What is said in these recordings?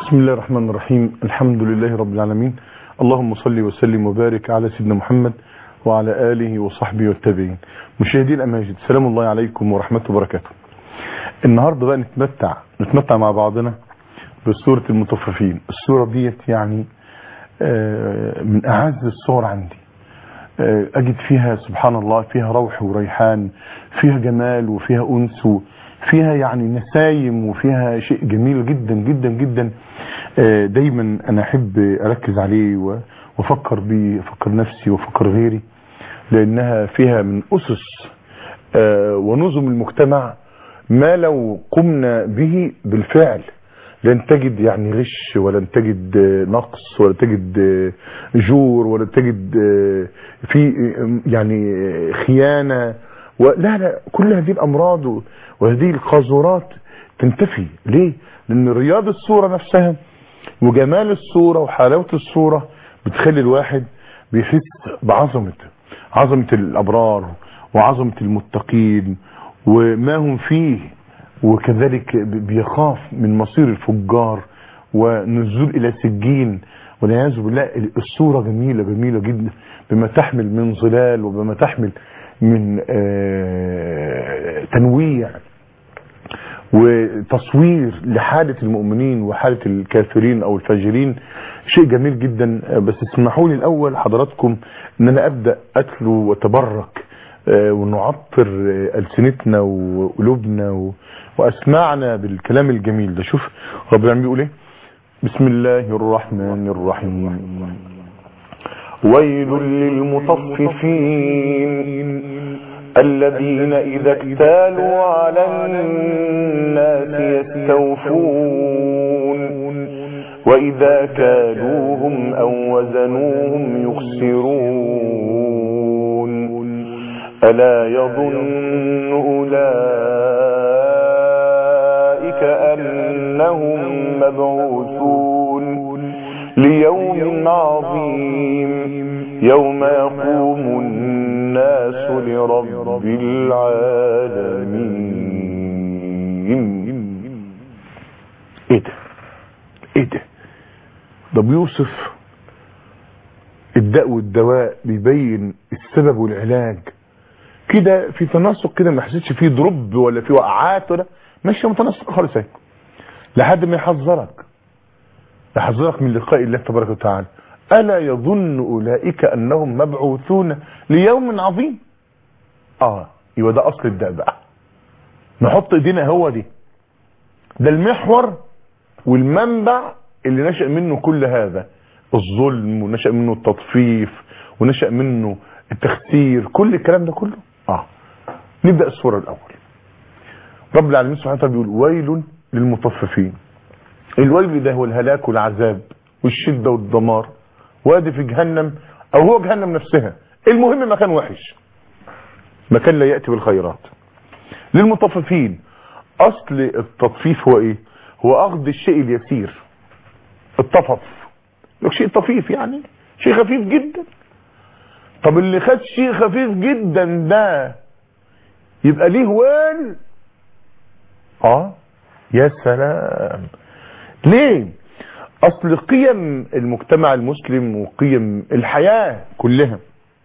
بسم الله الرحمن الرحيم. الحمد لله رب العالمين. اللهم صل وسلم وبارك على سيدنا محمد وعلى آله وصحبه والتابعين. مشاهدي الأماجد، سلام الله عليكم ورحمته وبركاته. النهاردة بقى نتمتع مع بعضنا بسورة المطففين. السورة ديت يعني من أعز السور عندي. أجد فيها سبحان الله فيها روح وريحان، فيها جمال وفيها أنس وفيها يعني نسايم وفيها شيء جميل جدا جدا جدا. دايما أنا أحب أركز عليه وأفكر بيه، أفكر نفسي وأفكر غيري، لأنها فيها من أسس ونظم المجتمع ما لو قمنا به بالفعل لن تجد يعني غش، ولا تجد نقص، ولا تجد جور، ولا تجد في يعني خيانة، لا كل هذه الأمراض وهذه القاذورات تنتفي. ليه؟ لأن رياض الصورة نفسها وجمال الصورة وحلاوة الصورة بتخلي الواحد بيحس بعظمة الأبرار وعظمة المتقين وما هم فيه، وكذلك بيخاف من مصير الفجار ونزول إلى سجين والعياذ بالله. الصورة جميلة جميلة جدا بما تحمل من ظلال وبما تحمل من تنويع وتصوير لحالة المؤمنين وحالة الكافرين أو الفاجرين. شيء جميل جدا. بس اسمحوا لي الأول حضراتكم أن أنا أبدأ أتلو وتبرك ونعطر ألسنتنا وقلوبنا وأسمعنا بالكلام الجميل ده. شوف رب العالمين بيقول إيه: بسم الله الرحمن الرحيم. ويل للمطففين الذين إذا اكتالوا على الناس يستوفون وإذا كالوهم أو وزنوهم يخسرون ألا يظن أولئك أنهم مبعوثون ليوم عظيم يوم يقوم الناس لرب العالمين. ايه ده بيوصف الداء والدواء، بيبين السبب والعلاج كده في تناسق كده، ما حسيتش فيه ضرب ولا فيه وقعات ولا ماشيه متناسق خالص اهي، لحد ما يحذرك من لقاء الله تبارك وتعالى. ألا يظن أولئك أنهم مبعوثون ليوم عظيم. يبقى ده أصل الداء بقى. نحط ايدينا هو ده المحور والمنبع اللي نشأ منه كل هذا الظلم، ونشأ منه التطفيف، ونشأ منه التخسير، كل الكلام ده كله. نبدأ السورة الأول. رب العالمين سبحانه وتعالى بيقول: ويل للمطففين. الويل ده هو الهلاك والعذاب والشدة والدمار، وادي في جهنم او هو جهنم نفسها، المهم مكان وحش، مكان لا يأتي بالخيرات. للمطففين، اصل التطفيف هو ايه؟ هو اخذ الشيء اليسير. الطفف شيء طفيف، يعني شيء خفيف جدا. طب اللي خد شيء خفيف جدا ده يبقى ليه ويل؟ يا سلام. ليه؟ اصل قيم المجتمع المسلم وقيم الحياة كلها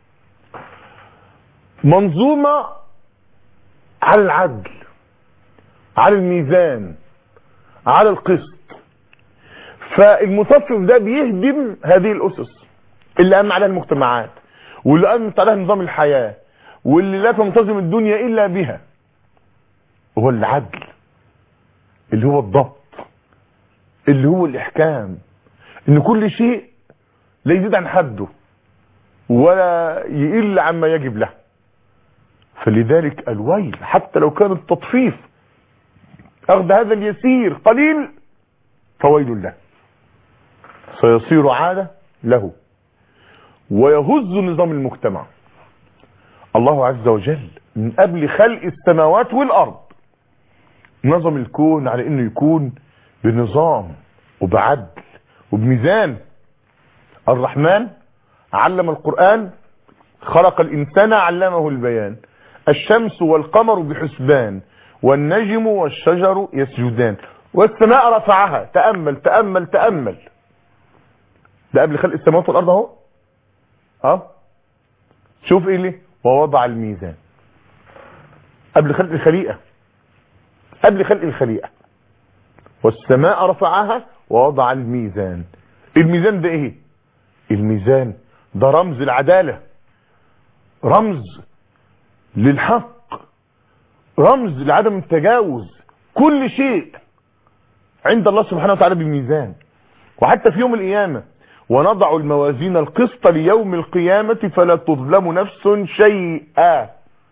منظومة على العدل، على الميزان، على القسط. فالمطفف ده بيهدم هذه الاسس اللي قام عليها المجتمعات، واللي قامت عليها نظام الحياة، واللي لا تنتظم الدنيا الا بها. هو العدل، اللي هو الضبط، اللي هو الإحكام، إن كل شيء لا يزيد عن حده ولا يقل عما يجب له. فلذلك الويل، حتى لو كان التطفيف أخذ هذا اليسير قليل فويل له، سيصير عادة له ويهز نظام المجتمع. الله عز وجل من قبل خلق السماوات والأرض نظم الكون على إنه يكون بنظام وبعدل وبميزان. الرحمن علم القرآن، خلق الإنسان علمه البيان. الشمس والقمر بحسبان والنجم والشجر يسجدان. والسماء رفعها. تأمل تأمل تأمل، ده قبل خلق السماوات والأرض اهو. شوف ايه ليه؟ ووضع الميزان. قبل خلق الخليقة، قبل خلق الخليقة. والسماء رفعها ووضع الميزان. الميزان ده ايه؟ الميزان ده رمز العدالة، رمز للحق، رمز لعدم التجاوز. كل شيء عند الله سبحانه وتعالى بالميزان. وحتى في يوم القيامة ونضع الموازين القسط ليوم القيامة فلا تظلم نفس شيئا.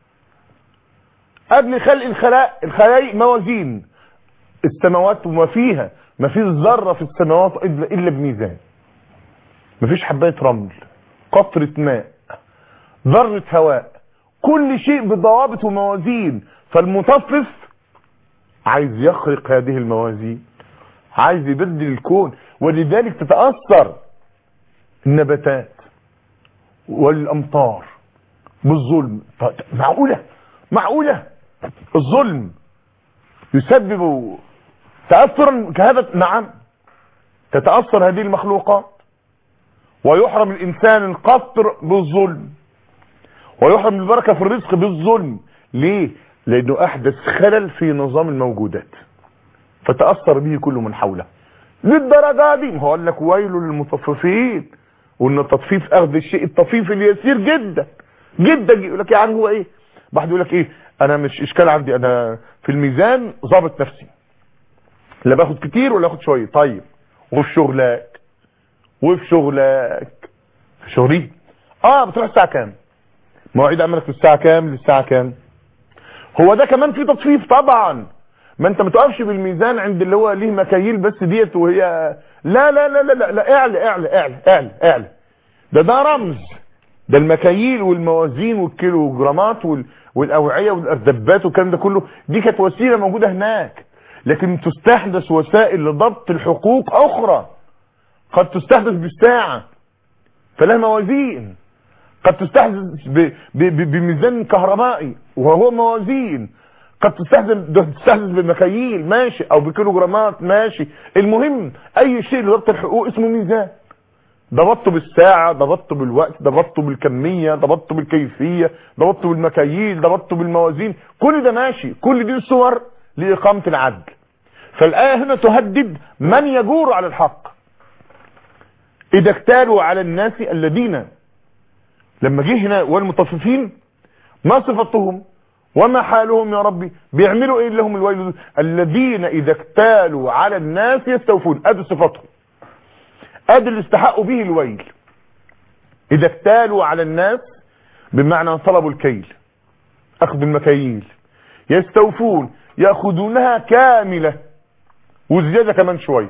قبل خلق الخلائق موازين السماوات وما فيها، ما فيش ذرة في السماوات إلا بميزان. ما فيش حباية رمل، قطرة ماء، ذرة هواء، كل شيء بضوابط وموازين. فالمطفف عايز يخرق هذه الموازين، عايز يبدل الكون. ولذلك تتأثر النباتات والأمطار بالظلم. معقولة الظلم يسبب تأثرا كهذا؟ نعم، تتأثر هذه المخلوقات. ويحرم الإنسان القطر بالظلم، ويحرم البركة في الرزق بالظلم. ليه؟ لأنه أحدث خلل في نظام الموجودات فتأثر به كل من حوله للدرجة دي. هو قال لك ويل للمطففين، وان التطفيف اخذ الشيء الطفيف اليسير جدا جدا. يقول لك يعني هو ايه؟ واحد يقول لك ايه؟ انا مش اشكال عندي، انا في الميزان ظابط نفسي، لا باخد كتير ولا باخد شويه. طيب وفي شغلك؟ في شغلي بتروح الساعه كام؟ مواعيد عملك في الساعه كام للساعه كام؟ هو ده كمان في تطفيف طبعا. ما انت ما تقفش بالميزان عند اللي هو ليه مكاييل بس ديت وهي لا لا لا لا لا, لا. اعلى اعلى اعلى اعلى اعلى. ده رمز. ده المكاييل والموازين والكيلوجرامات والاوعيه والاردبات والكلام ده كله، دي كانت وسيله موجوده هناك. لكن تستحدث وسائل لضبط الحقوق اخرى، قد تستحدث بالساعه فلها موازين، قد تستحدث بميزان كهربائي وهو موازين، قد تستحدث بمكاييل ماشي او بكيلوجرامات ماشي. المهم اي شيء لضبط الحقوق اسمه ميزان. ضبطته بالساعة، ضبطته بالوقت، ضبطته بالكمية، ضبطته بالكيفية، ضبطته بالمكاييل، ضبطته بالموازين، كل ده ماشي. كل دي صور لإقامة العدل. فالآية هنا تهدد من يجور على الحق. إذا اكتالوا على الناس الذين، لما جه هنا والمطففين ما صفتهم وما حالهم يا ربي؟ بيعملوا ايه لهم الويل؟ الذين اذا اكتالوا على الناس يستوفون. ادي صفاتهم، ادي اللي استحقوا به الويل. اذا اكتالوا على الناس بمعنى طلبوا الكيل، اخذ المكاييل. يستوفون ياخذونها كامله وزياده كمان شويه.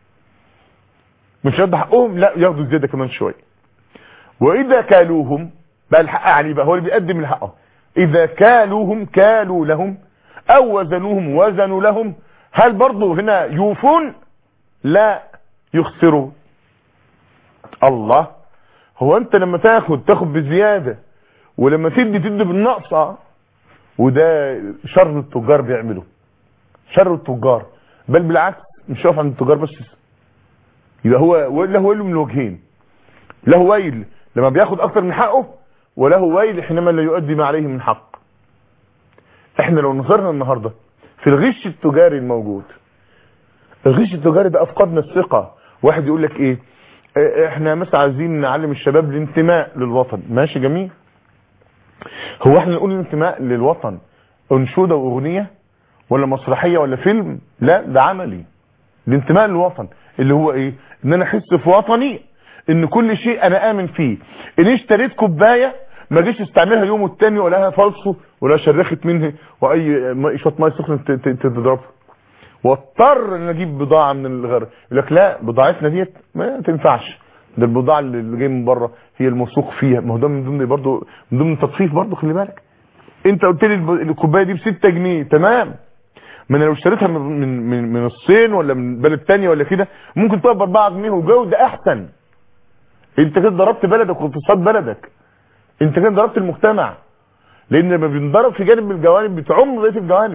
مش ياخدوا حقهم، لا ياخدوا زياده كمان شويه. واذا كالوهم بقى الحق عليه، بقى هو اللي بيقدم الحق. اذا كالوهم كالوا لهم او وزنوهم وزنوا لهم. هل برضو هنا يوفون؟ لا، يخسرون. الله، هو انت لما تاخد بزيادة ولما تدي بالنقص. وده شر التجار بيعملوا، شر التجار. بل بالعكس، مش واقف عند التجار بس، يبقى هو له ويل من وجهين. له ويل لما بياخد اكتر من حقه، وله ويل حينما لا يؤدي ما عليه من حق. احنا لو نظرنا النهارده في الغش التجاري الموجود، الغش التجاري ده افقدنا الثقه. واحد يقول لك ايه؟ احنا مثلا عايزين نعلم الشباب الانتماء للوطن. ماشي جميل. هو احنا نقول الانتماء للوطن انشوده واغنيه ولا مسرحيه ولا فيلم؟ لا، ده عملي. الانتماء للوطن اللي هو ايه؟ ان انا احس في وطني ان كل شيء انا امن فيه. ان اشتريت كوبايه ما جيش استعملها يوم والتاني ولا فالصو ولا شرخت منه واي شويه ميه سخنه تضربها، واضطر ان اجيب بضاعه من الغرب. يقول لك لا، بضاعتنا ديت ما تنفعش، ده البضاعه اللي جايه من بره هي الموثوق فيها. ما هو ده من ضمن برضه، من ضمن التطفيف برضه. خلي بالك، انت قلت لي الكوبايه دي ب 6 جنيه، تمام. ما انا لو اشتريتها من الصين ولا من بلد ثانيه ولا كده ممكن تقف ب 4 جنيه وجوده احسن. انت كده ضربت بلدك واقتصاد بلدك، انت كده ضربت المجتمع. لان لما بنضرب في جانب من الجوانب بتعم بقيه الجوانب.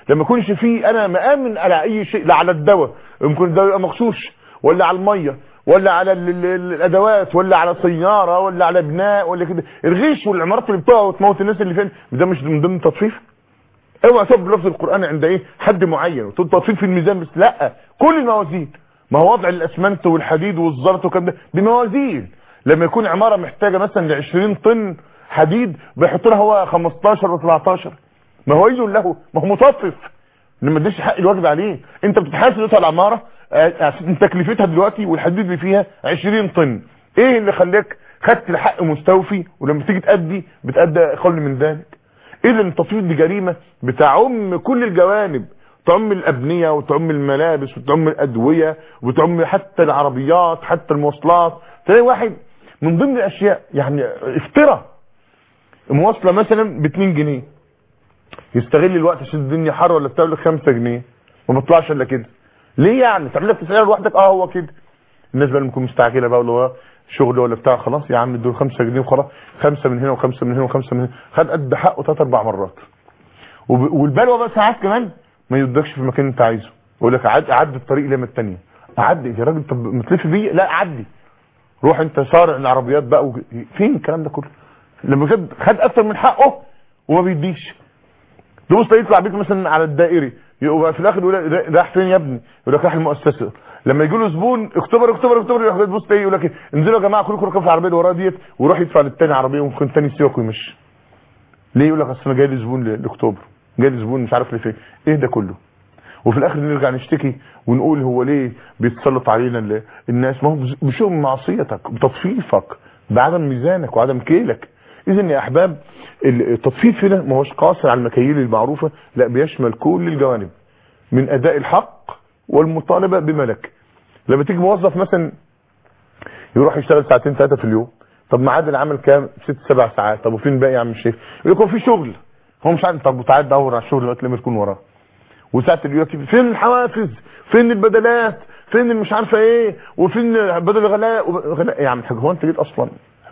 لما يكونش فيه انا مآمن على اي شيء، لا على الدواء، يمكن الدواء يبقى مغشوش، ولا على الميه، ولا على الادوات، ولا على سياره، ولا على بناء، ولا كده. الغش والعمارات اللي بتقع وتموت الناس اللي فين ده مش من ضمن التطفيف؟ اوعى تقف بلفظ القران عند ايه حد معين وتقول تطفيف في الميزان بس، لا، كل الموازين. ما هو وضع الاسمنت والحديد والزلط وكده ده بموازين. لما يكون عماره محتاجه مثلا ل 20 طن حديد بيحط لها هو 15 و17، ما هو ويل له، ما هو مطفف، ما اديش حق الواجب عليه. انت بتتحاسب دلوقتي على العماره تكلفتها دلوقتي والحديد اللي فيها 20 طن، ايه اللي خلاك خدت الحق مستوفي ولما تيجي تأدي بتأدي اقل من ذلك؟ اذا التطفيف دي جريمه بتعم كل الجوانب، تعم الابنيه وتعم الملابس وتعم الادويه وتعم حتى العربيات حتى المواصلات. تلاقي واحد من ضمن الاشياء يعني افترى مواصله مثلا ب 2 جنيه يستغل الوقت عشان الدنيا حر ولا بتاع، 5 جنيه وما بيطلعش الا كده. ليه يعني تعمل لك تسعير لوحدك؟ هو كده. الناس بقى اللي مستعجله بقى اللي هو شغل ولا بتاع، خلاص يا عم دول 5 جنيه وخلاص، 5 من هنا و5 من هنا و5 من هنا، خد قد حقه 3 4 مرات. والبلوه بقى ساعات كمان ما يودكش في المكان اللي انت عايزه، يقول لك عدي الطريق لما الثانيه، اعدي يا راجل، طب ما تلف بيا، لا عدي، روح انت صارع العربيات بقى فين الكلام ده كله؟ لما خد اكتر من حقه وما بيديش. دوس يطلع بيك مثلا على الدائري، يبقى في الاخر يقول راح فين يا ابني؟ يقول لك راح المؤسسه. لما يجي له زبون اكتوبر يروح يبص يقول لك انزلوا يا جماعه كلكم ركبوا في العربيه اللي وراه ديت، ويروح يدفع للثاني عربيه وممكن الثاني يسيبك ويمشي. ليه؟ يقول لك اصل انا جاي لي زبون لاكتوبر، جاي لي زبون مش عارف لفين. ايه ده كله؟ وفي الاخر نرجع نشتكي ونقول هو ليه بيتسلط علينا الناس؟ ما هو بشؤم معصيتك، بتطفيفك، بعدم ميزانك وعدم كيلك. اذا يا احباب التطفيف هنا ما هوش قاصر على المكاييل المعروفه، لا بيشمل كل الجوانب من اداء الحق والمطالبه بملك. لما تيجي موظف مثلا يروح يشتغل 2 3 في اليوم، طب ميعاد العمل كام؟ 6 7 ساعات، طب وفين باقي يا عم الشيخ؟ يقول لك هو في شغل، هو مش عارف. طب تعال دور على الشغل دلوقتي لما تكون وراه. وساعه يقول لك فين الحوافز؟ فين البدلات؟ فين مش عارفه ايه؟ وفين بدل الغلاء؟ يا عم الحاج هو انت جيت اصلا؟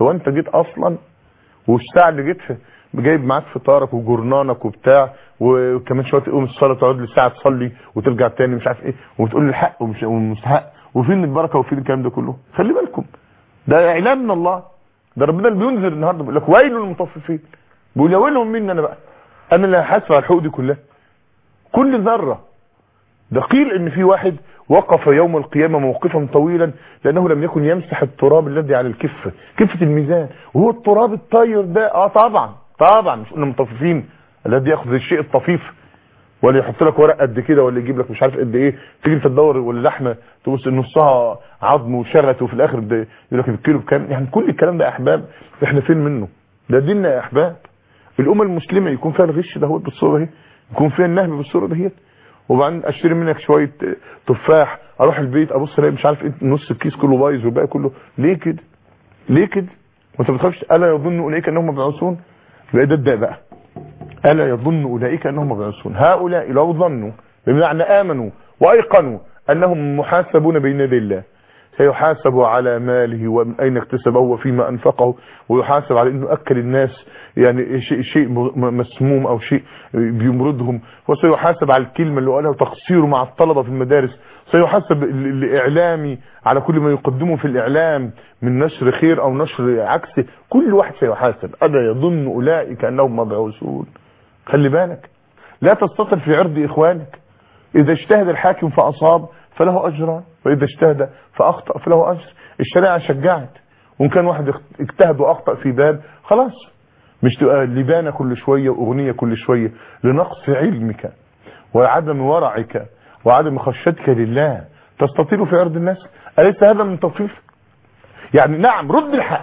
والساعه اللي جيت جايب معاك فطارك وجرنانك وبتاع، وكمان شويه تقوم الصلاه تقعد لي ساعه تصلي وترجع تاني مش عارف ايه، وتقول لي الحق والمستحق، وفين البركه وفين الكلام ده كله؟ خلي بالكم، ده اعلان من الله، ده ربنا اللي بينذر النهارده بيقول لك ويل للمطففين. بيقول يا ويلهم مني انا بقى، انا اللي هحاسب على الحقوق دي كلها كل ذره. ده قيل ان في واحد وقف يوم القيامه موقفا طويلا لانه لم يكن يمسح التراب الذي على الكفه، كفه الميزان، وهو التراب الطاير ده. طبعا مش قلنا مطففين الذي ياخذ الشيء الطفيف ولا يحط لك ورق قد كده ولا يجيب لك مش عارف قد ايه، تيجي انت تدور واللحمه تبص نصها عظم وشرت وفي الاخر يقول لك الكيلو بكام. يعني كل الكلام ده يا احباب احنا فين منه؟ ده ديننا يا احباب. الامه المسلمه يكون فيها الغش ده بالصوره دي، يكون فيها النهب بالصوره ديت، وبعدين اشتري منك شويه تفاح، اروح البيت ابص الاقي مش عارف ايه نص الكيس كله بايظ والباقي كله. ليه كده؟ وانت ما بتخافش؟ الا يظن اولئك انهم مبعوثون. يبقى ده الداء بقى، الا يظن اولئك انهم مبعوثون. هؤلاء لو ظنوا بمعنى امنوا وايقنوا انهم محاسبون بين يدي الله، سيحاسب على ماله ومن اين اكتسبه وفيما انفقه، ويحاسب على انه اكل الناس يعني شيء مسموم او شيء بيمرضهم، وسيحاسب على الكلمه اللي قالها وتقصيره مع الطلبه في المدارس، سيحاسب الاعلامي على كل ما يقدمه في الاعلام من نشر خير او نشر عكسه، كل واحد سيحاسب. الا يظن اولئك انهم مبعوثون. خلي بالك، لا تستطل في عرض اخوانك. اذا اجتهد الحاكم فاصاب فله اجران، واذا اجتهد فاخطا فله اجر. الشريعه شجعت، وان كان واحد اجتهد واخطا في باب خلاص، مش تبقى لبانه كل شويه واغنيه كل شويه لنقص علمك وعدم ورعك وعدم خشيتك لله تستطيل في عرض الناس. اليس هذا من تطفيف؟ يعني نعم، رد الحق،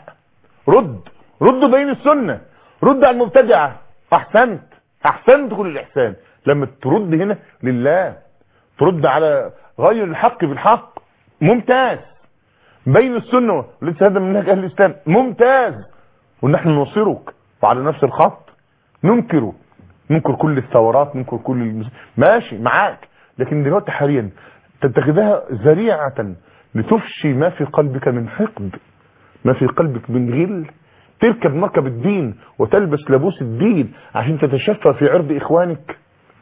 رد بين السنه، رد على المبتدعه. احسنت كل الاحسان لما ترد هنا لله، ترد على غير الحق بالحق، ممتاز. بين السنه ليس هذا منهج اهل الاسلام، ممتاز. ونحن ننصرك وعلى نفس الخط ننكر كل الثورات، ننكر كل ماشي معاك، لكن دلوقتي حاليا تتخذها ذريعه لتفشي ما في قلبك من حقد، ما في قلبك من غل، تركب مركب الدين وتلبس لبوس الدين عشان تتشفى في عرض اخوانك.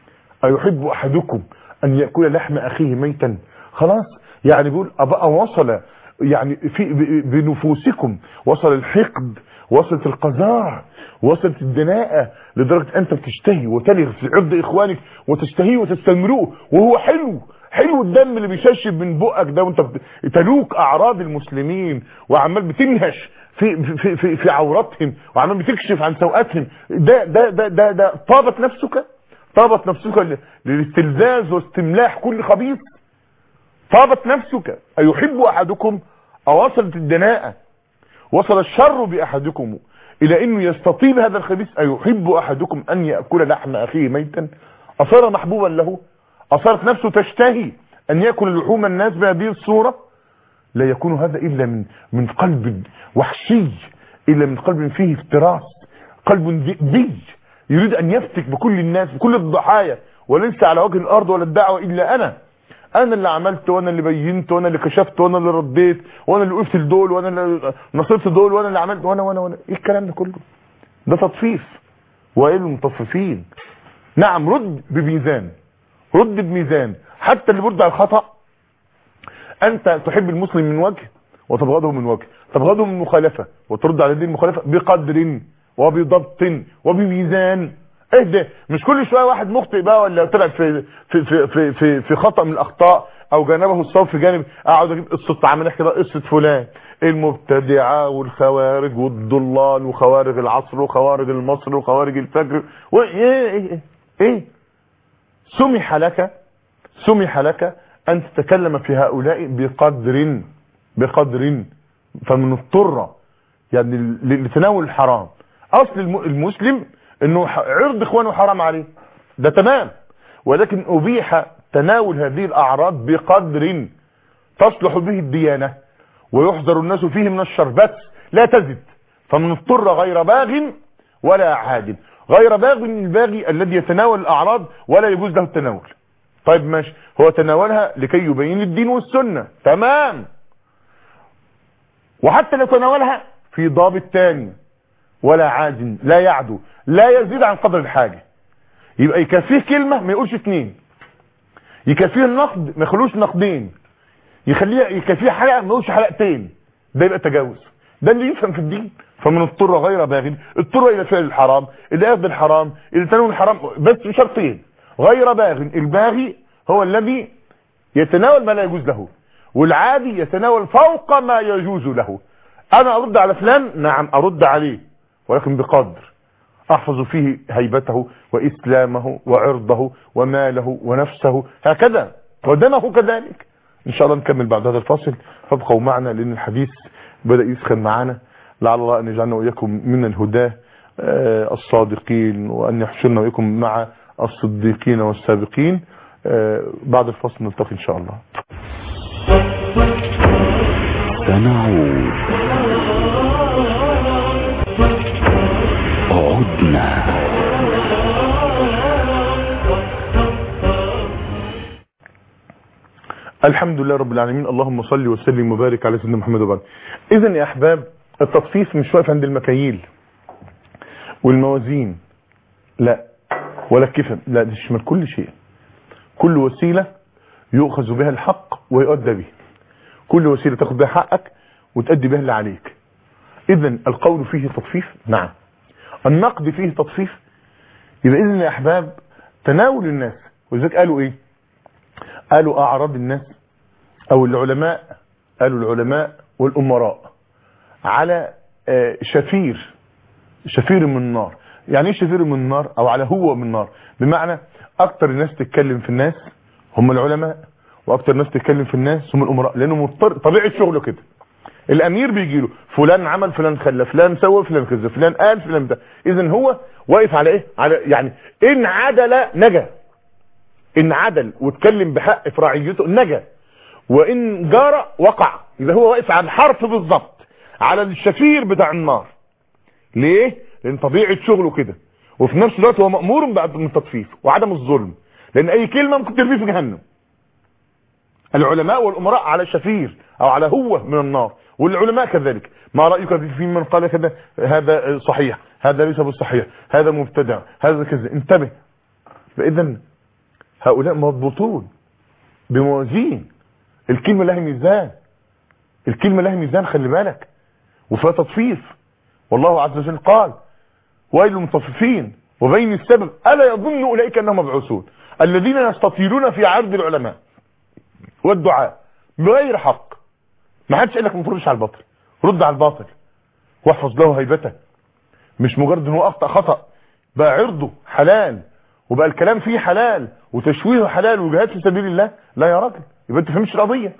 أيحب أحدكم أن يأكل لحم أخيه ميتا؟ خلاص يعني بيقول أبقى وصل يعني في بنفوسكم وصل الحقد، وصلت القذارة، وصلت الدناءة لدرجة أنت بتشتهي وتلغ في عرض إخوانك وتشتهيه وتستمروه، وهو حلو الدم اللي بيششب من بقك ده، وانت تلوك أعراض المسلمين وعمال بتنهش في عوراتهم وعمال بتكشف عن سوءاتهم. ده طابت نفسك للاستلذاذ واستملاح كل خبيث. طابت نفسك. أيحب أحدكم، أوصلت الدناءة، وصل الشر بأحدكم إلى أنه يستطيب هذا الخبيث. أيحب أحدكم أن يأكل لحم أخيه ميتا؟ أصار محبوبا له؟ أصارت نفسه تشتهي أن يأكل لحوم الناس بهذه الصورة؟ لا يكون هذا إلا من قلب وحشي، إلا من قلب فيه افتراس، قلب ذئبي يريد أن يفتك بكل الناس، بكل الضحايا، وليس على وجه الأرض ولا الدعوة إلا أنا اللي عملت، وانا اللي بينت، وانا اللي كشفت، وانا اللي رديت، وانا اللي وقفت لدول، وانا اللي نصرت دول، وانا اللي عملت، وانا ايه الكلام ده كله؟ ده تطفيف. وايه المطففين؟ نعم، رد بميزان. حتى اللي برد على الخطأ، انت تحب المسلم من وجه وتبغضه من وجه، تبغضه من مخالفة وترد على دين المخالفة بقدر وبضبط وبميزان. اهدى، مش كل شويه واحد مخطئ بقى ولا طلع في خطأ من الاخطاء او جانبه الصواب في جانب، اقعد اجيب قصه، عمال احكي بقى قصه فلان المبتدعه والخوارج والضلال وخوارج العصر وخوارج المصر وخوارج الفجر ايه سمح لك ان تتكلم في هؤلاء بقدر فمن اضطر يعني لتناول الحرام. اصل المسلم انه عرض اخوانه حرام عليه، ده تمام، ولكن ابيح تناول هذه الاعراض بقدر تصلح به الديانة ويحذر الناس فيه من الشر، بس لا تزد. فمن اضطر غير باغ ولا عاد. غير باغ الباغي الذي يتناول الاعراض ولا يجوز له التناول. طيب ماشي، هو تناولها لكي يبين الدين والسنة، تمام، وحتى لو تناولها في ضابط تاني، ولا عاد، لا يعدو، لا يزيد عن قدر الحاجة. يبقى يكفيه كلمة ما يقولش اتنين، يكفيه النقد ما يخلوش نقدين، يكفيه حلقة ما يقولش حلقتين، ده يبقى تجاوز. ده اللي يفهم في الدين. فمن اضطر غير باغ، اضطر الى فعل الحرام، الى اخذ الحرام، الى تناول الحرام، بس بشرطين: غير باغ، الباغي هو الذي يتناول ما لا يجوز له، والعادي يتناول فوق ما يجوز له. انا ارد على فلان، نعم ارد عليه، ولكن بقدر احفظ فيه هيبته واسلامه وعرضه وماله ونفسه، هكذا ودمه كذلك. ان شاء الله نكمل بعد هذا الفاصل، فابقوا معنا لان الحديث بدأ يسخن معنا. لعل الله ان يجعلنا واياكم من الهداه الصادقين، وان يحشرنا واياكم مع الصديقين والسابقين. بعد الفاصل نلتقي ان شاء الله. سنعود، عدنا. الحمد لله رب العالمين، اللهم صل وسلم وبارك على سيدنا محمد وبارك. اذا يا احباب، التطفيف مش واقف عند المكاييل والموازين، لا، ولا الكفن، لا، ده يشمل كل شيء. كل وسيله يؤخذ بها الحق ويؤدى به، كل وسيله تاخذ بها حقك وتؤدي بها اللي عليك. اذا القول فيه تطفيف، نعم، النقد فيه تطفيف. يبقى اذا يا احباب تناول الناس، ولذلك قالوا ايه؟ قالوا اعراض الناس او العلماء، قالوا العلماء والامراء على شفير من النار. يعني ايه شفير من النار؟ او على هو من النار، بمعنى اكتر الناس تتكلم في الناس هم العلماء، واكتر الناس تتكلم في الناس هم الامراء، لانه مضطر، طبيعه شغله كده. الامير بيجي له فلان عمل، فلان خلى، فلان سوى، فلان كذا، فلان قال، فلان ده. اذا هو واقف على ايه؟ على يعني ان عدل نجا، ان عدل واتكلم بحق في رعيته نجا، وان جار وقع. يبقى هو واقف على الحرف بالظبط، على الشفير بتاع النار. ليه؟ لان طبيعه شغله كده، وفي نفس الوقت هو مأمور بعدم التطفيف وعدم الظلم، لان اي كلمه ممكن ترميه في جهنم. العلماء والامراء على شفير او على هو من النار، والعلماء كذلك. ما رايك في من قال كذا؟ هذا صحيح، هذا ليس بالصحيح، هذا مبتدع، هذا كذا، انتبه. فاذا هؤلاء مضبوطون بموازين. الكلمة لها ميزان، الكلمة لها ميزان، خلي بالك، وفيها تطفيف. والله عز وجل قال ويل للمطففين وبين السبب ألا يظن أولئك أنهم مبعوثون الذين يستطيلون في عرض العلماء والدعاء بغير حق. ما حدش قال لك ما تردش على الباطل، رد على الباطل واحفظ له هيبته. مش مجرد انه اخطأ خطأ بقى عرضه حلال وبقى الكلام فيه حلال وتشويهه حلال وجهاد في سبيل الله. لا يا راجل، يبقى انت فهمش القضيه،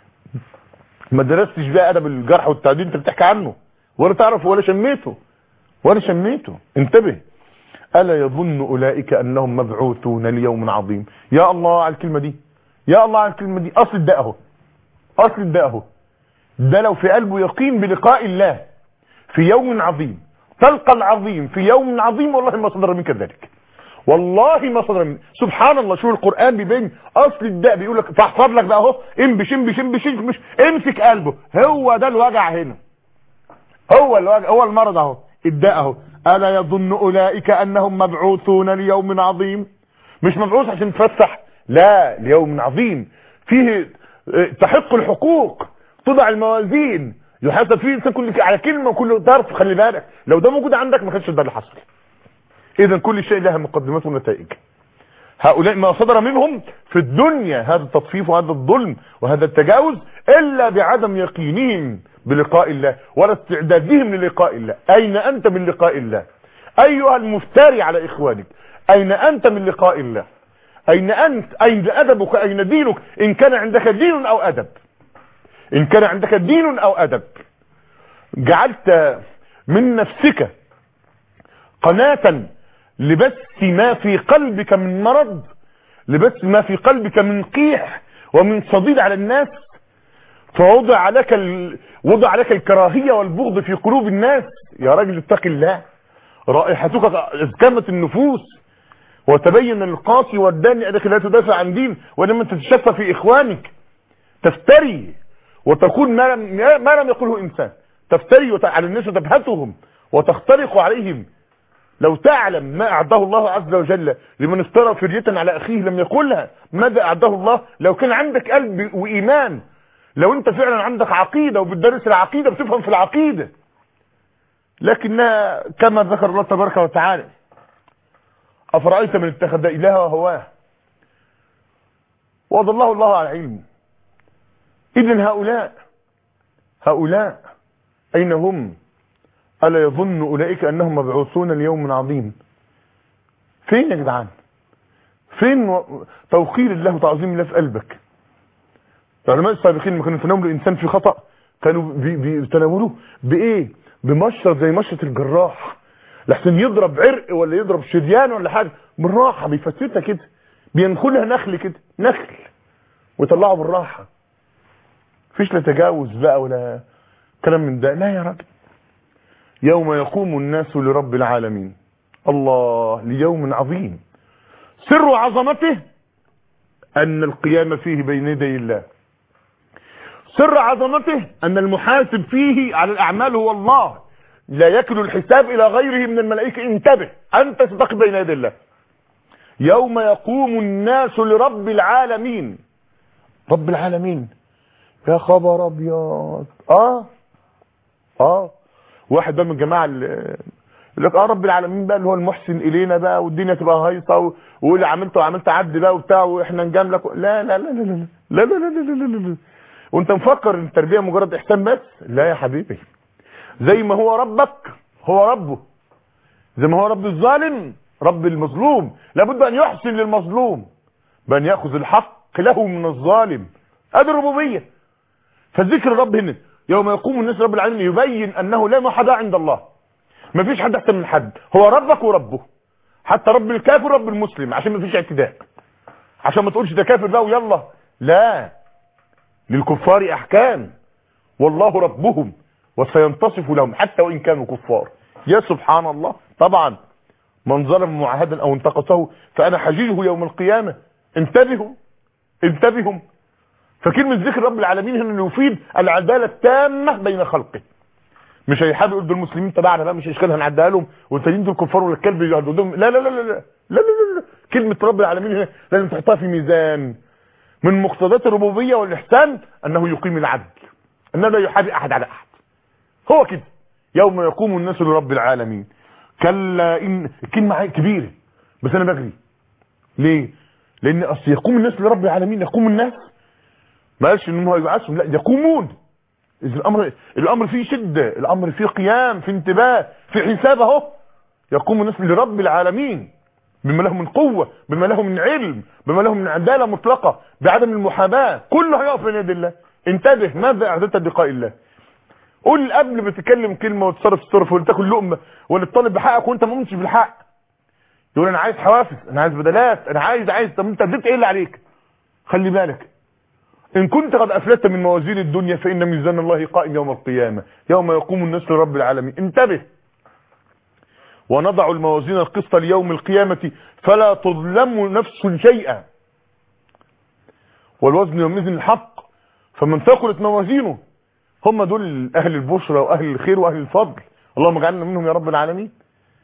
ما درستش بقى ادب الجرح والتعديل انت بتحكي عنه ولا تعرفه ولا شميته. انتبه. الا يظن اولئك انهم مبعوثون ليوم عظيم. يا الله على الكلمه دي، يا الله على الكلمه دي. اصل الداء اهو، ده لو في قلبه يقين بلقاء الله في يوم عظيم، تلقى العظيم في يوم عظيم، والله ما صدر منك ذلك، والله ما صدر منك. سبحان الله، شو القرآن بيبين اصل الداء، بيقول لك فاحفظ لك بقى اهو، انبش امسك قلبه، هو ده الوجع هنا، هو الوجع، هو المرض اهو، الداء اهو. الا يظن اولئك انهم مبعوثون ليوم عظيم. مش مبعوث عشان تفسح، لا، ليوم عظيم فيه تحق الحقوق، تضع الموازين، يحاسب فيه الانسان كل على كلمه وكل طرف. خلي بالك لو ده موجود عندك ما كانش ده اللي حصل. اذا كل شيء لها مقدمات ونتائج. هؤلاء ما صدر منهم في الدنيا هذا التطفيف وهذا الظلم وهذا التجاوز الا بعدم يقينهم بلقاء الله ولا استعدادهم للقاء الله. اين انت من لقاء الله ايها المفتري على اخوانك؟ اين انت من لقاء الله؟ اين انت؟ اين ادبك؟ اين دينك؟ ان كان عندك دين او ادب، ان كان عندك دين او ادب. جعلت من نفسك قناة لبث ما في قلبك من مرض، لبث ما في قلبك من قيح ومن صديد على الناس، فوضع لك الكراهية والبغض في قلوب الناس. يا راجل اتق الله، رائحتك ازكمت النفوس، وتبين القاسي والداني انك لا تدافع عن دين وانما تتشفى في اخوانك. تفتري وتقول ما لم يقوله انسان، تفتري على الناس وتبهتهم وتخترق عليهم. لو تعلم ما اعده الله عز وجل لمن افترى فرية على اخيه لم يقولها، ماذا اعده الله لو كان عندك قلب وايمان، لو انت فعلا عندك عقيدة وبتدرس العقيدة بتفهم في العقيدة. لكنها كما ذكر الله تبارك وتعالى افرأيت من اتخذ الهه هواه وضله الله على علم. اذن هؤلاء اين هم؟ الا يظن اولئك انهم مبعوثون ليوم عظيم. فين يا جدعان؟ فين توقير الله وتعظيم الله في قلبك؟ العلماء السابقين لما كانوا يتناولوا الانسان في خطأ كانوا بيتناولوه بايه؟ بمشرط زي مشرط الجراح، لحسن يضرب عرق ولا يضرب شريان ولا حاجه، بالراحه بيفتتها كده، بينخلها نخل كده، نخل ويطلعه بالراحه. مفيش لا تجاوز بقى ولا كلام من ده، لا يا راجل. يوم يقوم الناس لرب العالمين، الله، ليوم عظيم. سر عظمته ان القيام فيه بين يدي الله، سر عظمته ان المحاسب فيه على الاعمال هو الله، لا يكل الحساب الى غيره من الملائكه. انتبه، انت ستقف بين يدي الله يوم يقوم الناس لرب العالمين. رب العالمين، يا خبر ابيض. واحد بقى من الجماعه اللي لك رب العالمين بقى اللي هو المحسن الينا بقى، والدنيا تبقى هايصه واللي عملت عد بقى وبتاع واحنا نجاملك. لا لا لا لا لا لا لا لا لا لا. وانت مفكر ان التربيه مجرد احسان بس؟ لا يا حبيبي، زي ما هو ربك هو ربه، زي ما هو رب الظالم رب المظلوم، لابد ان يحسن للمظلوم بان ياخذ الحق له من الظالم. ادي الربوبيه. فذكر الرب هنا يوم يقوم الناس رب العالمين يبين انه لا محاباه عند الله، ما فيش حد احسن من حد، هو ربك وربه، حتى رب الكافر ورب المسلم، عشان ما فيش اعتداء، عشان ما تقولش ده كافر بقى ويلا، لا، للكفار احكام والله ربهم وسينتصف لهم حتى وان كانوا كفار. يا سبحان الله. طبعا من ظلم معاهدا او انتقصه فانا حجيجه يوم القيامه. انتبهوا. فكلمه ذكر رب العالمين هنا انه يفيد العداله التامه بين خلقه. مش هيحابب يقول دول المسلمين تبعنا بقى، مش اشكال هنعديها لهم والتانيين دول كفار ولا الكلب يقعدوا قدامهم. لا لا لا لا لا لا لا لا. كلمة رب العالمين هنا لازم تحطها في ميزان. من مقتضيات الربوبية والإحسان أنه يقيم العدل، أنه لا يحابي أحد على أحد. هو كده يوم يقوم الناس لرب العالمين. كلا إن كلمة كبيرة بس أنا بجري ليه؟ لأن أصل يقوم الناس لرب العالمين، يقوم الناس ما قالش إنهم هيبعثهم، لا يقومون. إذا الأمر فيه شدة، الأمر فيه قيام، في انتباه، في حساب أهو. يقوم الناس لرب العالمين بما له من قوة، بما له من علم، بما له من عدالة مطلقة، بعدم المحاباة، كله هيقف بين يد الله. انتبه ماذا أعددت لقاء الله. قول قبل ما تتكلم كلمة وتصرف تصرف ولا تاكل لقمة ولا تطالب بحقك وانت ما قمتش بالحق. يقول انا عايز حوافز، انا عايز بدلات، انا عايز. طب انت اديت ايه اللي عليك؟ خلي بالك ان كنت قد افلت من موازين الدنيا فان ميزان الله قائم يوم القيامة، يوم يقوم الناس لرب العالمين. انتبه. ونضع الموازين القسط ليوم القيامة فلا تظلم نفس شيئا والوزن يومئذ الحق فمن ثقلت موازينه هم دول اهل البشرى واهل الخير واهل الفضل، اللهم اجعلنا منهم يا رب العالمين.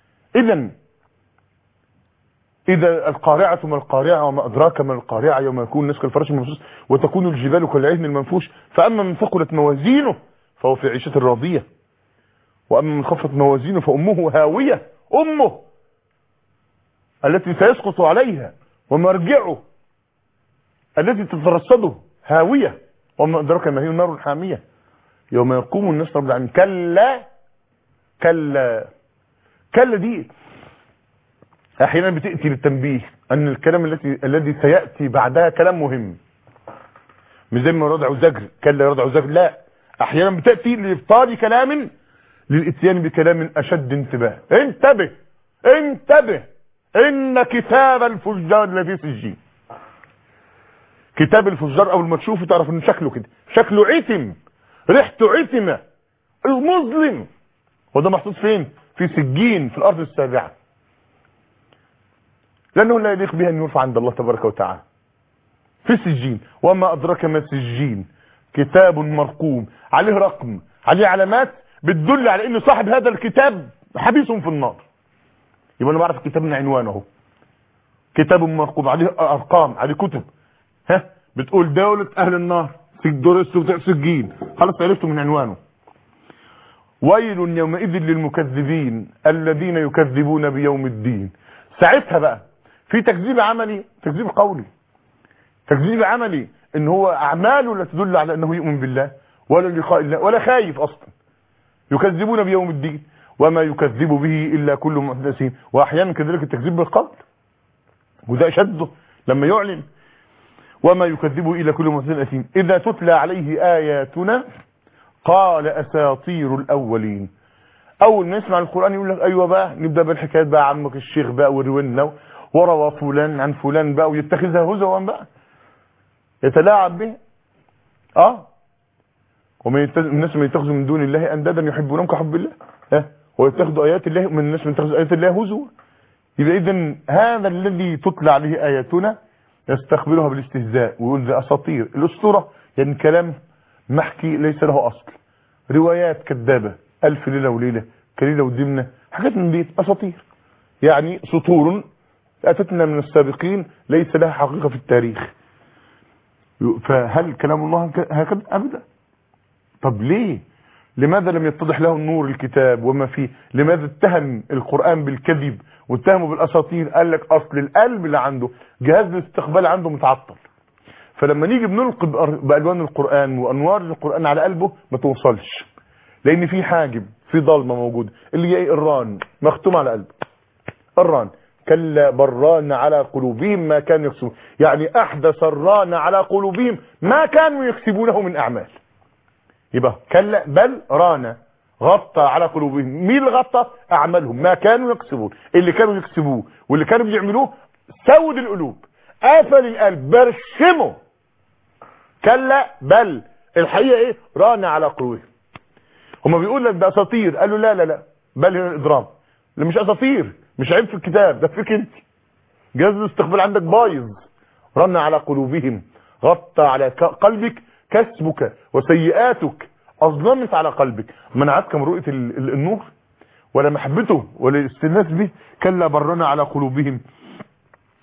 اذا القارعة ما القارعة وما ادراك ما القارعة يوم يكون الناس كالفراش المبثوث وتكون الجبال كالعهن المنفوش. فاما من ثقلت موازينه فهو في عيشة راضية واما من خفت موازينه فامه هاوية، امه التي سيسقط عليها ومرجعه التي تترصده هاوية وما ادراك ما هي النار الحامية يوم يقوم الناس رب العالمين. كلا دي احيانا بتأتي للتنبيه ان الكلام الذي سيأتي بعدها كلام مهم، مش زي ما ردع وزجر كلا يردع وزجر، لا احيانا بتأتي لإبطال كلام للاتيان بكلام اشد انتباه. انتبه ان كتاب الفجار الذي سجين. كتاب الفجار اول ما تشوفه تعرف ان شكله كده، شكله عتم، ريحته عتمة المظلم، وده محطوط فين؟ في سجين في الارض السابعة، لانه لا يليق بها ان يرفع عند الله تبارك وتعالى. في سجين. وما ادراك ما سجين، كتاب مرقوم عليه رقم، عليه علامات بتدل على ان صاحب هذا الكتاب حبيس في النار. يبقى انا بعرف الكتاب من عنوانه اهو، كتاب مرقوم عليه ارقام، عليه كتب بتقول دولة اهل النار سجين، خلاص عرفته من عنوانه. ويل يومئذ للمكذبين الذين يكذبون بيوم الدين. ساعتها بقى في تكذيب عملي، تكذيب قولي، تكذيب عملي ان هو اعماله لا تدل على انه يؤمن بالله ولا لقاء الله ولا خايف اصلا. يكذبون بيوم الدين وما يكذب به الا كل محدث، واحيانا كذلك التكذيب بالقول وده اشده لما يعلن وما يكذب الا كل محدث اثيم. اذا تتلى عليه اياتنا قال اساطير الاولين. اول ما يسمع القران يقول لك ايوه بقى نبدا بالحكايات بقى، عمك الشيخ بقى ورونا وروى فلان عن فلان بقى ويتخذها هزوا بقى يتلاعب به. الناس من يتخذوا من دون الله اندادا يحبونهم كحب الله، ويتخذوا ايات الله من الناس من يتخذوا ايات الله هزوا. يبقى اذا هذا الذي تتلى عليه اياتنا يستقبلها بالاستهزاء ويقول ده اساطير. الاسطوره يعني كلام محكي ليس له اصل، روايات كذابه، الف ليله وليله، كليله ودمنه، حاجات من دي اساطير، يعني سطور اتتنا من السابقين ليس لها حقيقه في التاريخ. فهل كلام الله هكذا؟ ابدا. طب ليه؟ لماذا لم يتضح له النور الكتاب وما فيه؟ لماذا اتهم القرآن بالكذب واتهمه بالاساطير؟ قال لك اصل القلب اللي عنده جهاز الاستقبال عنده متعطل، فلما نيجي بنلقي بالوان القرآن وانوار القرآن على قلبه ما توصلش، لان في حاجب، في ضلمه موجوده اللي هي الران مختوم على قلبه. الران كلا بران على قلوبهم ما كانوا يكسبون، يعني احدث الران على قلوبهم ما كانوا يكسبونه من اعمال. يبقى كلا بل ران غطى على قلوبهم. مين اللي غطى؟ اعمالهم، ما كانوا يكسبون، اللي كانوا يكسبوه واللي كانوا بيعملوه سود القلوب، قفل القلب، برشمه. كلا بل الحقيقه ايه؟ ران على قلوبهم. هما بيقول لك ده اساطير، قالوا لا لا لا بل هنا الاضرام، اللي مش اساطير، مش عيب في الكتاب، ده فيك انت، جهاز الاستقبال عندك بايظ. رن على قلوبهم، غطى على قلبك كسبك وسيئاتك، اظلمت على قلبك، منعتك من رؤيه النور ولا محبته ولا الاستئناس به. كلا برنا على قلوبهم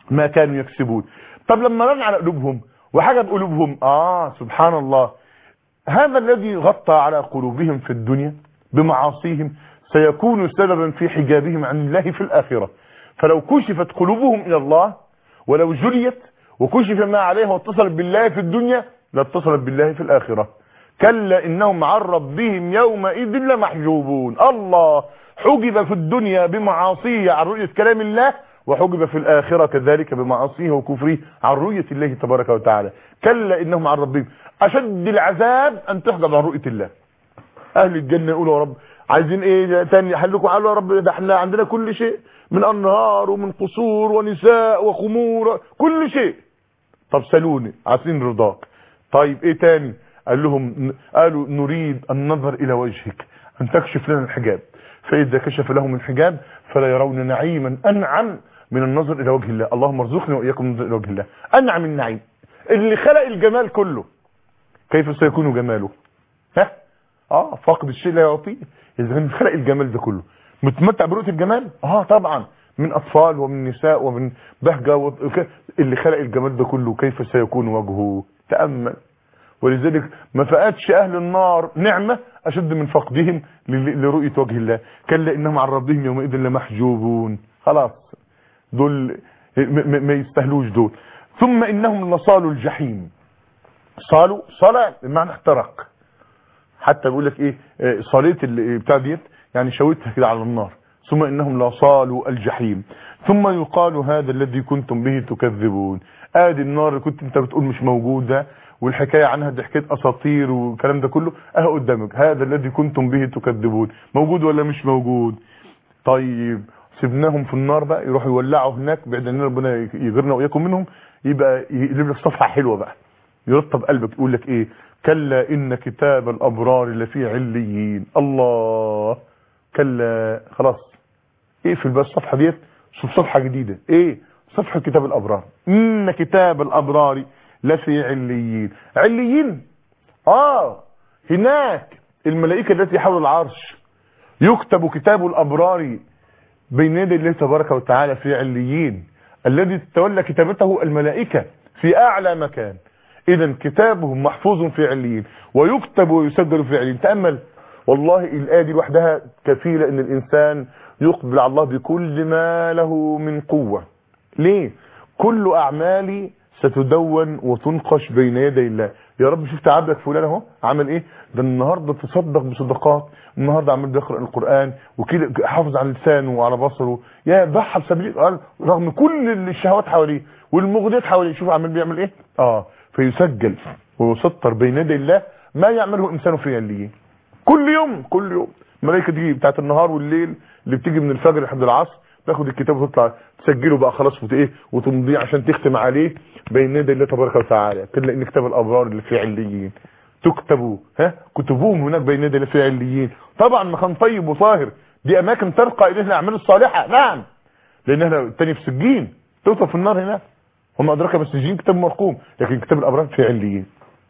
ما كانوا يكسبون. طب لما رن على قلوبهم وحاجة بقلوبهم، سبحان الله، هذا الذي غطى على قلوبهم في الدنيا بمعاصيهم سيكون سببا في حجابهم عن الله في الآخرة. فلو كشفت قلوبهم إلى الله ولو جليت وكشف ما عليها واتصلت بالله في الدنيا لاتصلت بالله في الآخرة. كلا إنهم عن ربهم يومئذ لمحجوبون. الله حجب في الدنيا بمعاصيه عن رؤية كلام الله، وحجب في الآخرة كذلك بمعاصيه وكفره عن رؤية الله تبارك وتعالى. كلا إنهم عن ربهم، أشد العذاب أن تحجب عن رؤية الله. أهل الجنة يقولوا يا رب عايزين إيه تاني حلكم؟ قالوا يا رب ده احنا عندنا كل شيء من أنهار ومن قصور ونساء وخمور كل شيء. طب سألوني عايزين رضاك. طيب إيه تاني؟ قالوا نريد النظر إلى وجهك أن تكشف لنا الحجاب. فإذا كشف لهم الحجاب فلا يرون نعيما أنعم من النظر إلى وجه الله. اللهم ارزقنا وإياكم النظر إلى وجه الله. أنعم النعيم اللي خلق الجمال كله كيف سيكون جماله؟ فقد الشيء لا يعطيه. إذا كان خلق الجمال ده كله متمتع برؤية الجمال؟ طبعا، من أطفال ومن نساء ومن بهجة اللي خلق الجمال ده كله كيف سيكون وجهه؟ تأمل. ولذلك ما فقدش أهل النار نعمة أشد من فقدهم لرؤية وجه الله. كلا إنهم عن ربهم يومئذ لمحجوبون. خلاص دول ما يستهلوش دول. ثم إنهم لصالوا الجحيم. صلاة بمعنى احترق. حتى بيقول لك ايه صليت بتاع ديت يعني شويتها كده على النار. ثم انهم لصالوا الجحيم. ثم يقال هذا الذي كنتم به تكذبون. ادي النار اللي كنت انت بتقول مش موجوده والحكايه عنها دي حكايه اساطير والكلام ده كله قدامك. هذا الذي كنتم به تكذبون موجود ولا مش موجود؟ طيب سيبناهم في النار بقى يروحوا يولعوا هناك بعد ان ربنا يغيرنا واياكم منهم. يبقى يقلب لك صفحه حلوه بقى يرطب قلبك يقول لك ايه؟ كلا إن كتاب الأبرار لفي عليين. الله كلا. خلاص اقفل بقى الصفحة ديت، شوف صفحة جديدة. ايه صفحة كتاب الأبرار؟ إن كتاب الأبرار لفي عليين. عليين هناك الملائكة التي حول العرش يكتب كتاب الأبرار بين يدي الله تبارك وتعالى في عليين، الذي تتولى كتابته الملائكة في أعلى مكان. إذا كتابهم محفوظ في عليين ويكتب ويسجل في عليين. تأمل والله الآية دي لوحدها كفيلة إن الإنسان يقبل على الله بكل ما له من قوة. ليه؟ كل أعمالي ستدون وتنقش بين يدي الله. يا رب شفت عبدك فلان اهو عمل ايه؟ ده النهارده تصدق بصدقات، النهارده عمال بيقرأ القرآن وكده حافظ على لسانه وعلى بصره، يا ضحى بسبيل رغم كل الشهوات حواليه والمغريات حواليه. شوف عمال بيعمل ايه؟ فيسجل ويسطر بين يدي الله ما يعمله انسان في عليين. كل يوم الملائكه دي بتاعت النهار والليل اللي بتيجي من الفجر لحد العصر تاخد الكتاب وتطلع تسجله بقى خلاص وتمضيه عشان تختم عليه بين يدي الله تبارك وتعالى. تلاقي ان كتاب الابرار اللي في عليين تكتبوا كتبوهم هناك بين يدي الله في عليين. طبعا مكان طيب وطاهر، دي اماكن ترقى اليها الاعمال الصالحه. نعم، لان احنا الثاني في سجين توصل في النار هناك. هم أدراك بالسجين كتاب مرقوم، لكن كتاب الأبرار في عليين.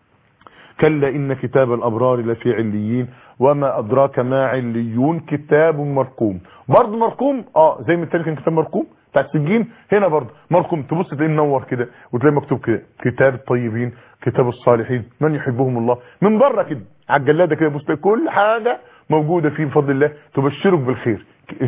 كلا إن كتاب الأبرار لفي عليين وما أدراك ما عليون كتاب مرقوم. برضه مرقوم زي ما التاني كان كتاب مرقوم بتاع السجين، هنا برضه مرقوم. تبص تلاقيه منور كده وتلاقي مكتوب كده كتاب الطيبين كتاب الصالحين من يحبهم الله. من بره كده على الجلاده كده بص كل حاجه موجوده فيه بفضل الله تبشرك بالخير.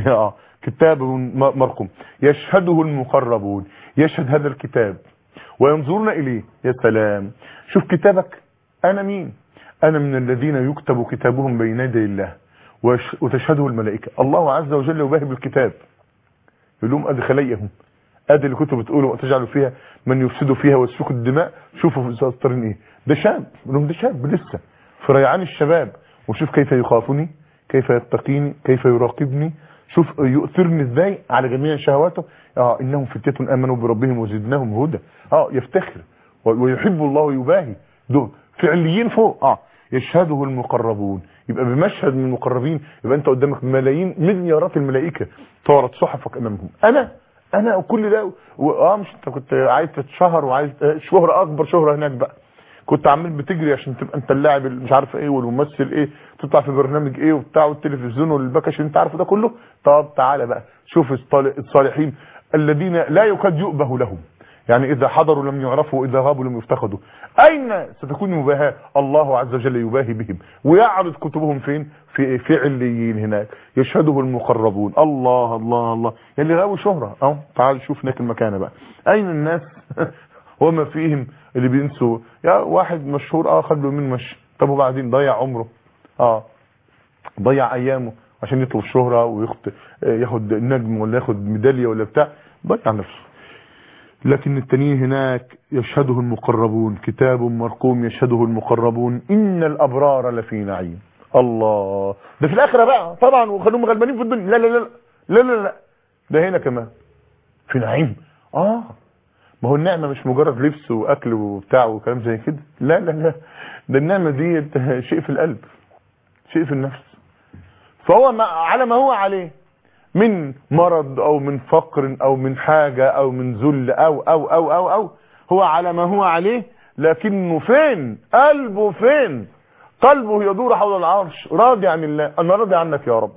كتاب مرقوم يشهده المقربون. يشهد هذا الكتاب وينظرون إليه. يا سلام، شوف كتابك. أنا مين؟ أنا من الذين يكتب كتابهم بين يدي الله وتشهده الملائكة. الله عز وجل يباهي بالكتاب يقول لهم أدي خليهم، أدي اللي كنتوا بتقولوا وتجعلوا فيها من يفسدوا فيها ويسفكوا الدماء. شوفوا ساطرين إيه؟ ده شاب، ده شاب لسه في ريعان الشباب. وشوف كيف يخافني، كيف يتقيني، كيف يراقبني، شوف يؤثرني ازاي على جميع شهواته. انهم فتية امنوا بربهم وزدناهم هدى. يفتخر ويحب الله ويباهي. دول فعليين فوق. يشهده المقربون. يبقى بمشهد من المقربين يبقى انت قدامك ملايين مليارات الملائكه تعرض صحفك امامهم. انا وكل ده مش انت كنت عايز تتشهر وعايز شهره اكبر شهره هناك بقى، كنت عامل بتجري عشان تبقى انت اللاعب مش عارف ايه والممثل ايه، تطلع في برنامج ايه وبتاع والتلفزيون والبكش انت عارفه ده كله. طب تعالى بقى شوف الصالحين الذين لا يكاد يؤبه لهم، يعني إذا حضروا لم يعرفوا وإذا غابوا لم يفتقدوا. أين ستكون المباهاة؟ الله عز وجل يباهي بهم ويعرض كتبهم فين؟ في عليين هناك يشهده المقربون. الله الله الله، اللي غاوي شهرة اهو تعال شوف هناك المكانة بقى. أين الناس وما فيهم اللي بينسوا؟ يا واحد مشهور خد له من مشي، طب وبعدين ضيع عمره، ضيع أيامه عشان يطلب شهرة وياخد نجم ولا ياخد ميدالية ولا بتاع، ضيع نفسه. لكن التانيين هناك يشهده المقربون، كتاب مرقوم يشهده المقربون، إن الأبرار لفي نعيم. الله، ده في الآخرة بقى طبعا، وخلوهم غلبانين في الدنيا. لا لا لا لا لا لا، ده هنا كمان في نعيم. ما هو النعمة مش مجرد لبس وأكل وبتاع وكلام زي كده، لا لا لا، ده النعمة دي شيء في القلب، شيء في النفس. فهو على ما هو عليه من مرض او من فقر او من حاجة او من ذل او هو على ما هو عليه، لكنه فين قلبه؟ فين قلبه؟ يدور حول العرش راضي عن الله. انا راضي عنك يا رب،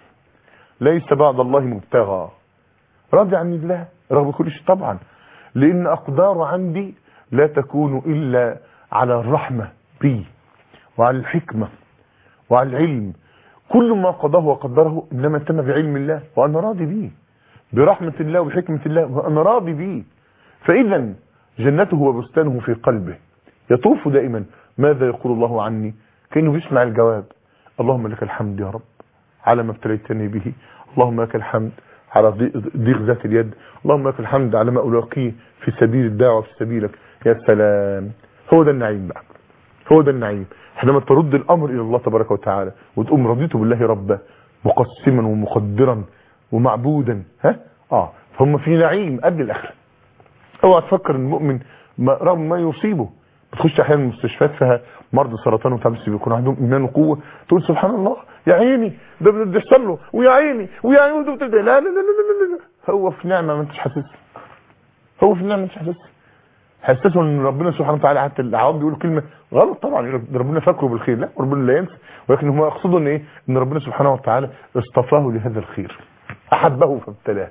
ليس بعد الله مبتغى، راضي عن الله رغم كل شيء طبعا، لان اقدار عندي لا تكون الا على الرحمة بي وعلى الحكمة وعلى العلم. كل ما قضاه وقدره انما تم بعلم الله، وانا راضي به برحمة الله وبحكمة الله، وانا راضي به. فاذا جنته وبستانه في قلبه، يطوف دائما ماذا يقول الله عني، كأنه بيسمع الجواب. اللهم لك الحمد يا رب على ما ابتليتني به، اللهم لك الحمد على ضيق ذات اليد، اللهم لك الحمد على ما الاقيه في سبيل الدعوة في سبيلك. يا سلام، هو ده النعيم بقى، هو ده النعيم. حينما ترد الامر الى الله تبارك وتعالى وتقوم رضيت بالله ربا مقسما ومقدرا ومعبودا، فهم في نعيم قبل الاخره. اوعى تفكر ان المؤمن رغم ما يصيبه، بتخش احيانا المستشفيات فيها مرضى سرطان وتمس بيكون عندهم ايمان وقوه، تقول سبحان الله يا عيني ده بيحصل له ويا عيني ويا عيني، لا لا لا لا لا، هو في نعمه ما انتش حاسسها، هو في نعمه ما انتش حاسسها. حسسوا ان ربنا سبحانه وتعالى، حتى العوام بيقولوا كلمه غلط طبعا، يقول ربنا فاكره بالخير، لا ربنا لا ينسى، ولكن هم يقصدوا ان ايه؟ ان ربنا سبحانه وتعالى اصطفاه لهذا الخير، احبه فابتلاه.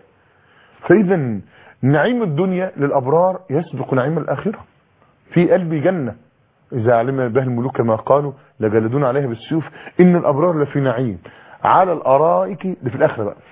فاذا نعيم الدنيا للابرار يسبق نعيم الاخره. في قلبي جنه اذا علم به الملوك كما قالوا لجلدون عليها بالسيوف، ان الابرار لفي نعيم على الارائك، ده في الاخره بقى،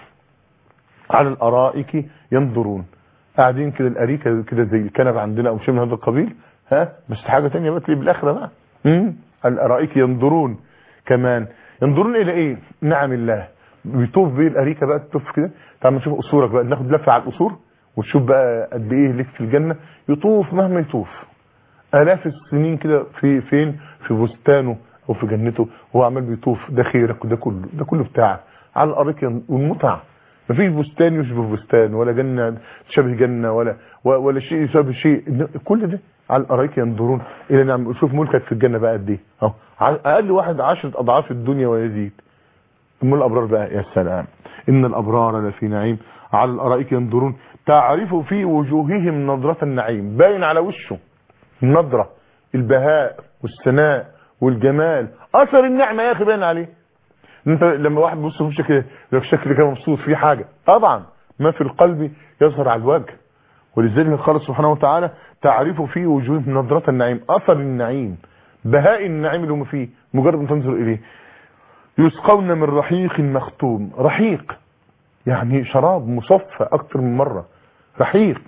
على الارائك ينظرون، قاعدين كده الاريكه كده زي الكنب عندنا او شيء من هذا القبيل، بس حاجه ثانيه بقى تلاقي بالاخره بقى. الارائك ينظرون، كمان ينظرون الى ايه؟ نعم الله. بيطوف بيه الاريكه بقى، تطوف كده. تعال نشوف قصورك بقى، ناخد لفه على القصور وتشوف بقى قد ايه لك في الجنه. يطوف مهما يطوف الاف السنين كده في فين؟ في بستانه او في جنته، هو عمال بيطوف. ده خيرك وده كله، ده كله بتاعك على الاريكه والمتعه. مفيش بستان يشبه بستان، ولا جنة تشبه جنة، ولا شيء يشبه شيء. كل ده على الارائك ينظرون الى نعم. شوف ملكك في الجنة بقى قد ايه اهو، اقل واحد 10 اضعاف الدنيا ويزيد. ثم الابرار بقى يا سلام، ان الابرار لفي نعيم على الارائك ينظرون تعرف في وجوههم نظرة النعيم، باين على وشه النظرة، البهاء والسناء والجمال، اثر النعمة يا اخي باين عليه. انت لما واحد بيبص في وشك كده يقول شكلك كده مبسوط في حاجه، طبعا ما في القلب يظهر على الوجه. ولذلك قال سبحانه وتعالى تعرف في وجوههم نظرة النعيم، اثر النعيم، بهاء النعيم اللي هم فيه مجرد ما تنظر اليه. يسقون من رحيق مختوم، رحيق يعني شراب مصفى اكثر من مره، رحيق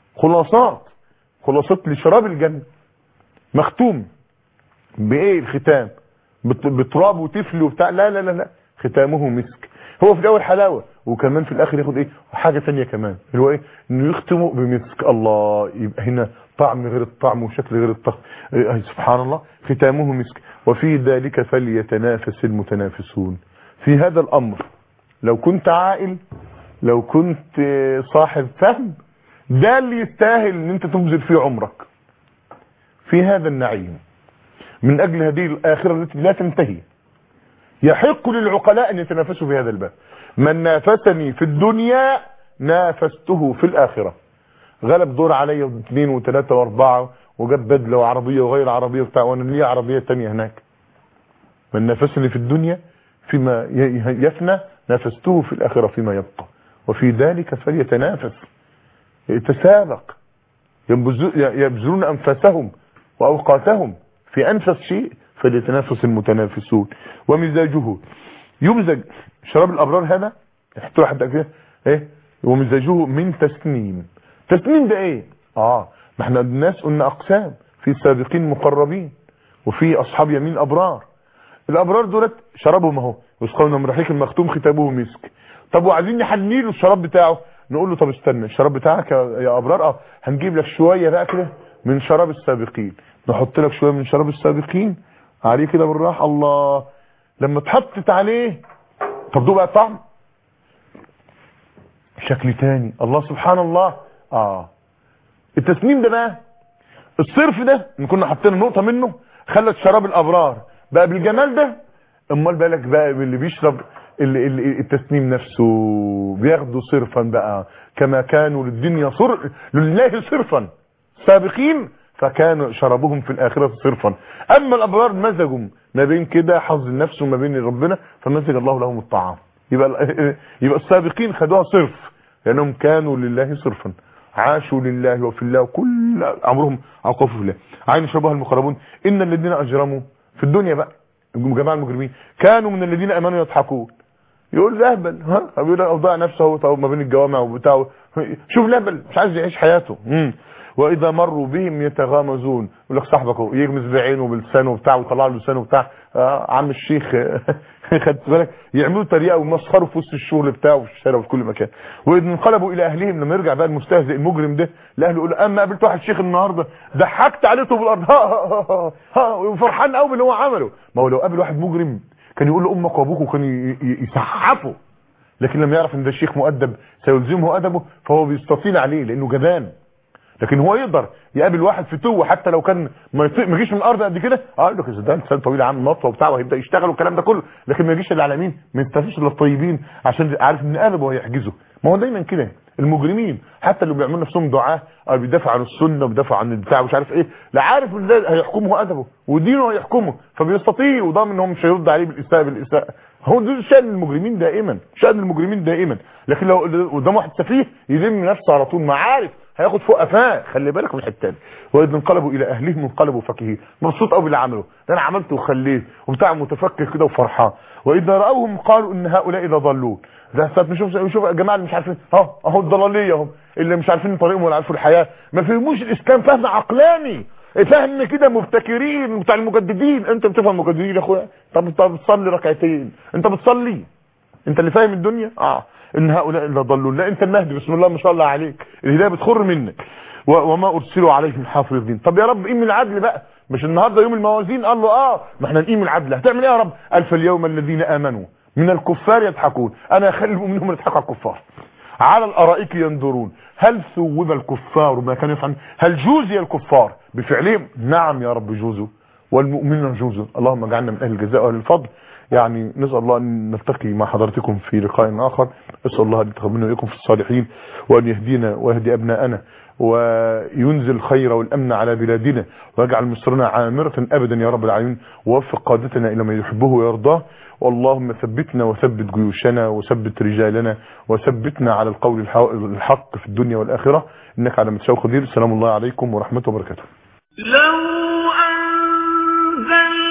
خلاصات لشراب الجنه، مختوم بايه؟ الختام بتراب وتفل وبتاع، لا لا لا لا، ختامه مسك. هو في الاول حلاوه، وكمان في الاخر ياخد ايه؟ حاجه ثانيه كمان، اللي هو ايه؟ انه يختمه بمسك. الله، يبقى هنا طعم غير الطعم وشكل غير الطعم. سبحان الله، ختامه مسك. وفي ذلك فليتنافس المتنافسون. في هذا الامر لو كنت عاقل، لو كنت صاحب فهم، ده اللي يستاهل ان انت تبذل فيه عمرك في هذا النعيم، من اجل هذه الاخره التي لا تنتهي. يحق للعقلاء ان يتنافسوا في هذا الباب. من نافسني في الدنيا نافسته في الاخره. غلب دور عليا واثنين وثلاثه واربعه، وجاب بدله وعربيه وغير عربيه وبتاع، وانا ليه عربيه ثانيه هناك. من نافسني في الدنيا فيما يفنى نافسته في الاخره فيما يبقى، وفي ذلك فليتنافس تسابق، يبذلون أنفسهم وأوقاتهم في أنفس شيء فليتنافس المتنافسون. ومزاجه يمزج شراب الأبرار هذا يحطوا لحد كده ايه، ومزاجه من تسنيم. تسنيم ده ايه؟ ما احنا الناس قلنا أقسام، في سابقين مقربين وفي أصحاب يمين أبرار. الأبرار دولت شرابهم اهو يسقون من رحيق مختوم ختامه مسك. طب وعايزين نحني له الشراب بتاعه، نقول له طب استنى الشراب بتاعك يا أبرار هنجيب لك شوية بقى كده من شراب السابقين، نحط لك شوية من شراب السابقين عليه كده بالراحة. الله لما اتحطت عليه طب دوق بقى طعم شكل تاني. الله سبحان الله. التسنيم ده بقى الصرف ده ان كنا حطينا نقطة منه خلت شراب الأبرار بقى بالجمال ده. امال بالك بقى اللي بيشرب التسنيم نفسه بياخدوا صرفا بقى كما كانوا للدنيا لله صرفا سابقين فكانوا شربهم في الآخرة صرفا. اما الأبرار مزجوا ما بين كده حظ النفس وما بين ربنا فمزج الله لهم الطعام. يبقى السابقين خدوها صرف لأنهم كانوا لله صرفا، عاشوا لله وفي الله وكل عمرهم عقفوا في الله. عين شربها المقربون إن الذين أجرموا في الدنيا بقى جماعة المجرمين كانوا من الذين امنوا يضحكون. يقول لهبل بيقول اوضاع نفسه ما بين الجوامع وبتاعه، شوف لهبل مش عايز يعيش حياته. واذا مروا بهم يتغامزون، يقول لك صاحبك يغمز بعينه وبلسانه وبتاع ويطلع له لسانه وبتاع. عم الشيخ خدت بالك يعملوا طريقه ويمسخروا في وسط الشغل بتاعه وفي الشارع وفي كل مكان. واذا انقلبوا الى اهلهم لما يرجع بقى المستهزئ المجرم ده لاهله يقول اما قابلت واحد شيخ النهارده ضحكت عليه طول الارض وفرحان قوي باللي هو عمله. ما هو لو قابل واحد مجرم كان يقول له امك وابوك وكان يسحفه، لكن لما يعرف ان ده الشيخ مؤدب سيلزمه ادبه فهو بيستطيل عليه لانه جبان. لكن هو يقدر يقابل واحد في توه حتى لو كان ما يجيش من الارض قد كده يقول لك ده انسان طويل عامل نطوه وبتاع وهيبدا يشتغل والكلام ده كله، لكن ما يجيش الا على مين؟ ما يستفيش الا الطيبين عشان عارف ان قلبه هيحجزه. ما هو دايما كده المجرمين حتى اللي بيعملوا نفسهم دعاه او بيدافعوا عن السنه وبيدافعوا عن البتاع ومش عارف ايه، لا عارف ان ده هيحكمه ادبه ودينه هيحكمه فبيستطيع وضامن ان هو مش هيرد عليه بالاساءه. هو ده شأن المجرمين دائما، شأن المجرمين دائما. لكن لو قدام واحد سفيه يلم نفسه على طول ما عارف هياخد فوق قفاه. خلي بالك من الحته دي. واذا انقلبوا الى اهلهم انقلبوا فكهين، مبسوط قوي باللي عمله ده انا عملته وخليت وبتاع متفكر كده وفرحان. واذا راوهم قالوا ان هؤلاء لضالون. ده ساعات نشوف يا جماعه اللي مش عارفين اهو الضلاليه اهم اللي مش عارفين طريقهم ولا عارفين الحياه، ما فهموش الاسلام فهم عقلاني، فهم كده مبتكرين بتاع المجددين. انت بتفهم المجددين يا اخويا؟ طب انت بتصلي ركعتين، انت بتصلي، انت اللي فاهم الدنيا. ان هؤلاء اللي ضلون، لا انت المهدي بسم الله ما شاء الله عليك، الهدايه بتخر منك. وما ارسلوا عليهم حافظين. طب يا رب قيم العدل بقى، مش النهارده يوم الموازين؟ قال له ما احنا نقيم العدل. هتعمل ايه يا رب؟ قال فاليوم الذين امنوا من الكفار يضحكون. انا اخلي المؤمنين يضحكوا على الكفار على الارائك ينظرون هل ثوب الكفار ما كانوا يفعلون، هل جوزي الكفار بفعلهم؟ نعم يا رب جوزوا والمؤمنون جوزوا. اللهم اجعلنا من اهل الجزاء واهل الفضل. يعني نسأل الله أن نلتقي مع حضرتكم في لقاء آخر. أسأل الله أن يتقبلنا وإياكم في الصالحين وأن يهدينا ويهدي أبناءنا وينزل الخير والأمن على بلادنا ويجعل مصرنا عامرة أبدا يا رب العالمين، ووفق قادتنا إلى ما يحبه ويرضاه. واللهم ثبتنا وثبت جيوشنا وثبت رجالنا وثبتنا على القول الحق في الدنيا والآخرة إنك على ما تشاء قدير. السلام الله عليكم ورحمة وبركاته. لو أنزل